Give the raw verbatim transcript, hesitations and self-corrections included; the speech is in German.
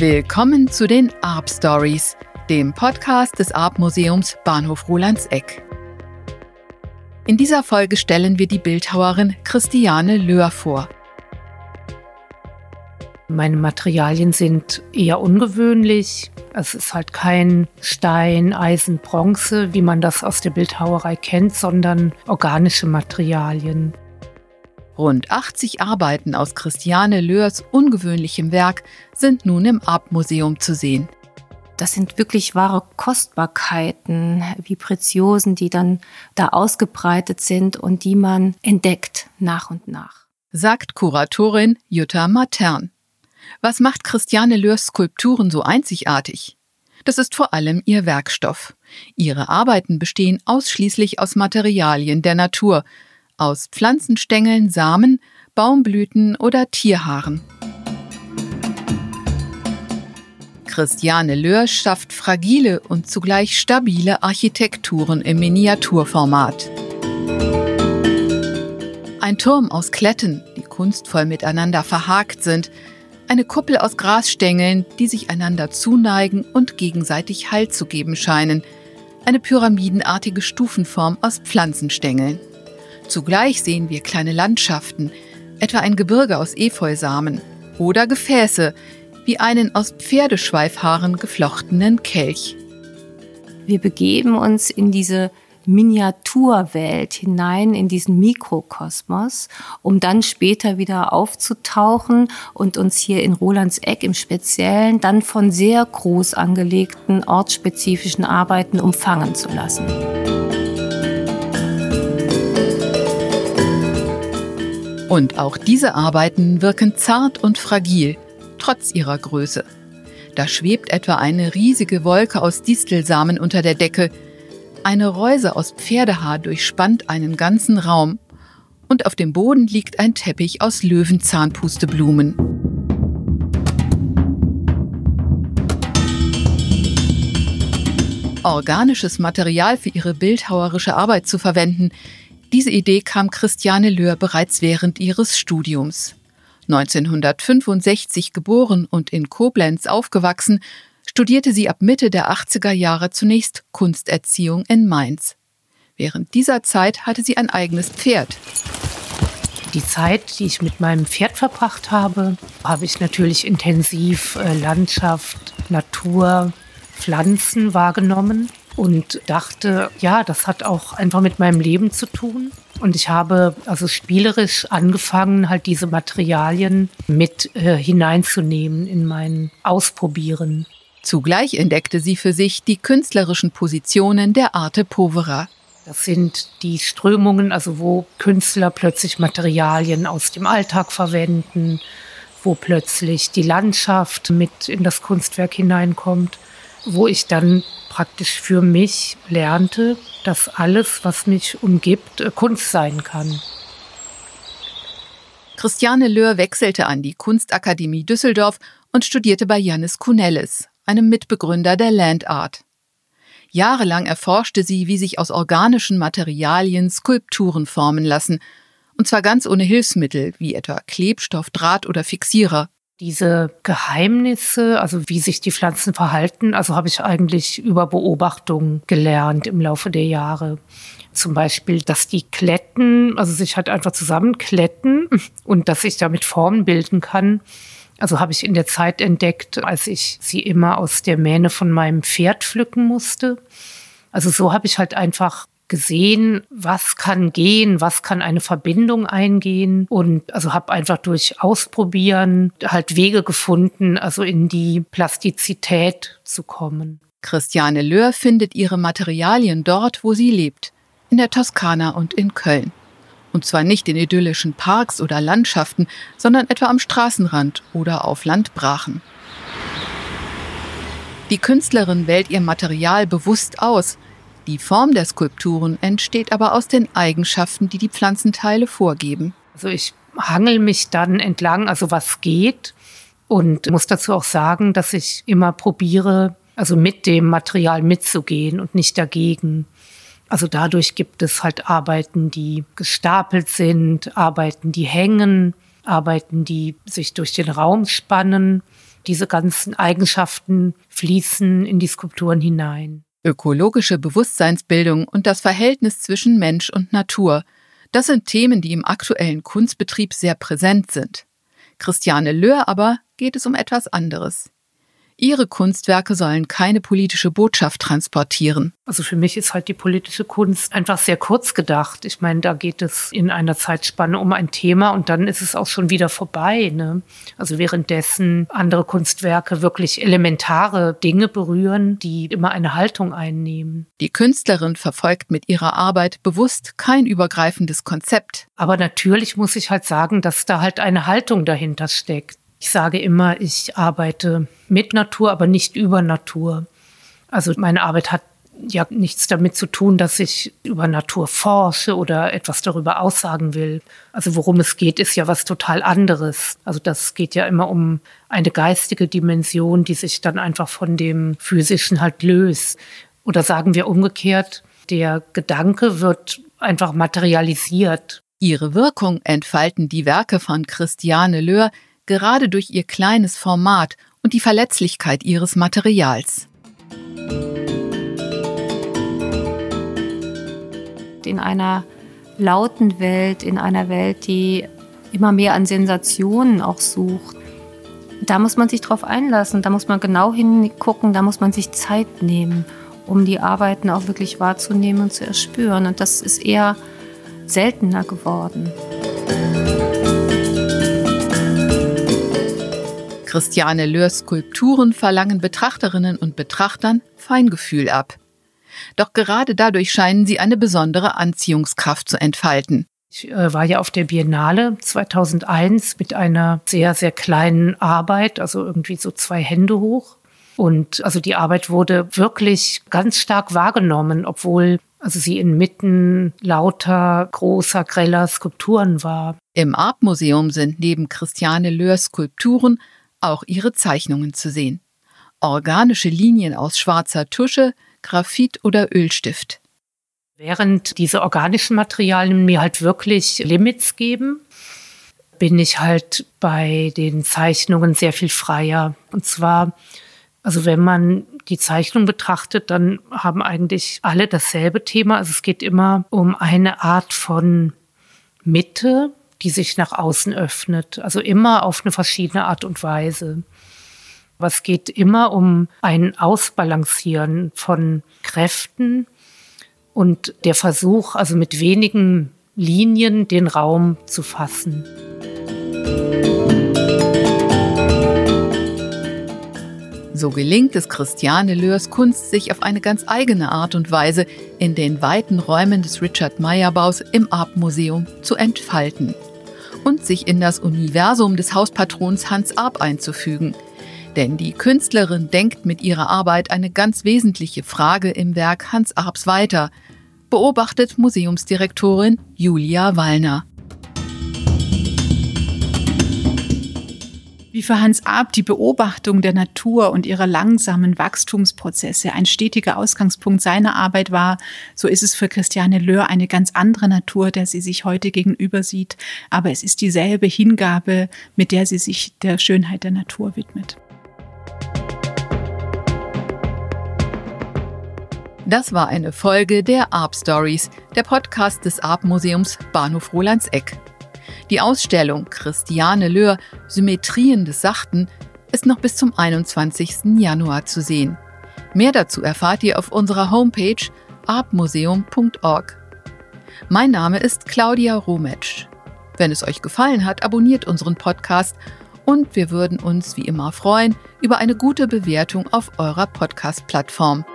Willkommen zu den Arp Stories, dem Podcast des Arp-Museums Bahnhof Rolandseck. In dieser Folge stellen wir die Bildhauerin Christiane Löhr vor. Meine Materialien sind eher ungewöhnlich. Es ist halt kein Stein, Eisen, Bronze, wie man das aus der Bildhauerei kennt, sondern organische Materialien. Rund achtzig Arbeiten aus Christiane Löhrs ungewöhnlichem Werk sind nun im Arp-Museum zu sehen. Das sind wirklich wahre Kostbarkeiten, wie Preziosen, die dann da ausgebreitet sind und die man entdeckt nach und nach. Sagt Kuratorin Jutta Matern. Was macht Christiane Löhrs Skulpturen so einzigartig? Das ist vor allem ihr Werkstoff. Ihre Arbeiten bestehen ausschließlich aus Materialien der Natur, aus Pflanzenstängeln, Samen, Baumblüten oder Tierhaaren. Christiane Löhr schafft fragile und zugleich stabile Architekturen im Miniaturformat. Ein Turm aus Kletten, die kunstvoll miteinander verhakt sind, eine Kuppel aus Grasstängeln, die sich einander zuneigen und gegenseitig Halt zu geben scheinen, eine pyramidenartige Stufenform aus Pflanzenstängeln. Zugleich sehen wir kleine Landschaften, etwa ein Gebirge aus Efeusamen oder Gefäße, wie einen aus Pferdeschweifhaaren geflochtenen Kelch. Wir begeben uns in diese Miniaturwelt hinein, in diesen Mikrokosmos, um dann später wieder aufzutauchen und uns hier in Rolandseck im Speziellen dann von sehr groß angelegten, ortsspezifischen Arbeiten umfangen zu lassen. Und auch diese Arbeiten wirken zart und fragil, trotz ihrer Größe. Da schwebt etwa eine riesige Wolke aus Distelsamen unter der Decke, eine Reuse aus Pferdehaar durchspannt einen ganzen Raum und auf dem Boden liegt ein Teppich aus Löwenzahnpusteblumen. Organisches Material für ihre bildhauerische Arbeit zu verwenden, diese Idee kam Christiane Löhr bereits während ihres Studiums. neunzehnhundertfünfundsechzig geboren und in Koblenz aufgewachsen, studierte sie ab Mitte der achtziger Jahre zunächst Kunsterziehung in Mainz. Während dieser Zeit hatte sie ein eigenes Pferd. Die Zeit, die ich mit meinem Pferd verbracht habe, habe ich natürlich intensiv äh, Landschaft, Natur, Pflanzen wahrgenommen und dachte, ja, das hat auch einfach mit meinem Leben zu tun. Und ich habe also spielerisch angefangen, halt diese Materialien mit äh, hineinzunehmen in mein Ausprobieren. Zugleich entdeckte sie für sich die künstlerischen Positionen der Arte Povera. Das sind die Strömungen, also wo Künstler plötzlich Materialien aus dem Alltag verwenden, wo plötzlich die Landschaft mit in das Kunstwerk hineinkommt, wo ich dann praktisch für mich lernte, dass alles, was mich umgibt, Kunst sein kann. Christiane Löhr wechselte an die Kunstakademie Düsseldorf und studierte bei Jannis Kounellis, einem Mitbegründer der Land Art. Jahrelang erforschte sie, wie sich aus organischen Materialien Skulpturen formen lassen, und zwar ganz ohne Hilfsmittel, wie etwa Klebstoff, Draht oder Fixierer. Diese Geheimnisse, also wie sich die Pflanzen verhalten, also habe ich eigentlich über Beobachtung gelernt im Laufe der Jahre. Zum Beispiel, dass die Kletten, also sich halt einfach zusammenkletten und dass ich damit Formen bilden kann. Also habe ich in der Zeit entdeckt, als ich sie immer aus der Mähne von meinem Pferd pflücken musste. Also so habe ich halt einfach gesehen, was kann gehen, was kann eine Verbindung eingehen und also habe einfach durch Ausprobieren halt Wege gefunden, also in die Plastizität zu kommen. Christiane Löhr findet ihre Materialien dort, wo sie lebt, in der Toskana und in Köln. Und zwar nicht in idyllischen Parks oder Landschaften, sondern etwa am Straßenrand oder auf Landbrachen. Die Künstlerin wählt ihr Material bewusst aus. Die Form der Skulpturen entsteht aber aus den Eigenschaften, die die Pflanzenteile vorgeben. Also ich hangel mich dann entlang, also was geht, und muss dazu auch sagen, dass ich immer probiere, also mit dem Material mitzugehen und nicht dagegen. Also dadurch gibt es halt Arbeiten, die gestapelt sind, Arbeiten, die hängen, Arbeiten, die sich durch den Raum spannen. diese ganzen Eigenschaften fließen in die Skulpturen hinein. Ökologische Bewusstseinsbildung und das Verhältnis zwischen Mensch und Natur, das sind Themen, die im aktuellen Kunstbetrieb sehr präsent sind. Christiane Löhr aber geht es um etwas anderes. Ihre Kunstwerke sollen keine politische Botschaft transportieren. Also für mich ist halt die politische Kunst einfach sehr kurz gedacht. Ich meine, da geht es in einer Zeitspanne um ein Thema und dann ist es auch schon wieder vorbei, ne? Also währenddessen andere Kunstwerke wirklich elementare Dinge berühren, die immer eine Haltung einnehmen. Die Künstlerin verfolgt mit ihrer Arbeit bewusst kein übergreifendes Konzept. Aber natürlich muss ich halt sagen, dass da halt eine Haltung dahinter steckt. Ich sage immer, ich arbeite mit Natur, aber nicht über Natur. Also meine Arbeit hat ja nichts damit zu tun, dass ich über Natur forsche oder etwas darüber aussagen will. Also worum es geht, ist ja was total anderes. Also das geht ja immer um eine geistige Dimension, die sich dann einfach von dem Physischen halt löst. Oder sagen wir umgekehrt, der Gedanke wird einfach materialisiert. Ihre Wirkung entfalten die Werke von Christiane Löhr gerade durch ihr kleines Format und die Verletzlichkeit ihres Materials. In einer lauten Welt, in einer Welt, die immer mehr an Sensationen auch sucht, da muss man sich drauf einlassen, da muss man genau hingucken, da muss man sich Zeit nehmen, um die Arbeiten auch wirklich wahrzunehmen und zu erspüren. Und das ist eher seltener geworden. Christiane Löhrs Skulpturen verlangen Betrachterinnen und Betrachtern Feingefühl ab. Doch gerade dadurch scheinen sie eine besondere Anziehungskraft zu entfalten. Ich äh, war ja auf der Biennale zweitausendeins mit einer sehr, sehr kleinen Arbeit, also irgendwie so zwei Hände hoch. Und also die Arbeit wurde wirklich ganz stark wahrgenommen, obwohl also sie inmitten lauter, großer, greller Skulpturen war. Im Artmuseum sind neben Christiane Löhrs Skulpturen auch ihre Zeichnungen zu sehen. Organische Linien aus schwarzer Tusche, Graphit oder Ölstift. Während diese organischen Materialien mir halt wirklich Limits geben, bin ich halt bei den Zeichnungen sehr viel freier. Und zwar, also wenn man die Zeichnung betrachtet, dann haben eigentlich alle dasselbe Thema. Also es geht immer um eine Art von Mitte, die sich nach außen öffnet. Also immer auf eine verschiedene Art und Weise. Aber es geht immer um ein Ausbalancieren von Kräften und der Versuch, also mit wenigen Linien den Raum zu fassen. So gelingt es Christiane Löhrs Kunst, sich auf eine ganz eigene Art und Weise in den weiten Räumen des Richard-Meier-Baus im Arp-Museum zu entfalten und sich in das Universum des Hauspatrons Hans Arp einzufügen. Denn die Künstlerin denkt mit ihrer Arbeit eine ganz wesentliche Frage im Werk Hans Arps weiter, beobachtet Museumsdirektorin Julia Wallner. Wie für Hans Arp die Beobachtung der Natur und ihrer langsamen Wachstumsprozesse ein stetiger Ausgangspunkt seiner Arbeit war, so ist es für Christiane Löhr eine ganz andere Natur, der sie sich heute gegenüber sieht. Aber es ist dieselbe Hingabe, mit der sie sich der Schönheit der Natur widmet. Das war eine Folge der Arp Stories, der Podcast des Arp-Museums Bahnhof Rolandseck. Die Ausstellung Christiane Löhr, Symmetrien des Sachten, ist noch bis zum einundzwanzigsten Januar zu sehen. Mehr dazu erfahrt ihr auf unserer Homepage arpmuseum punkt org. Mein Name ist Claudia Rometsch. Wenn es euch gefallen hat, abonniert unseren Podcast und wir würden uns wie immer freuen über eine gute Bewertung auf eurer Podcast-Plattform.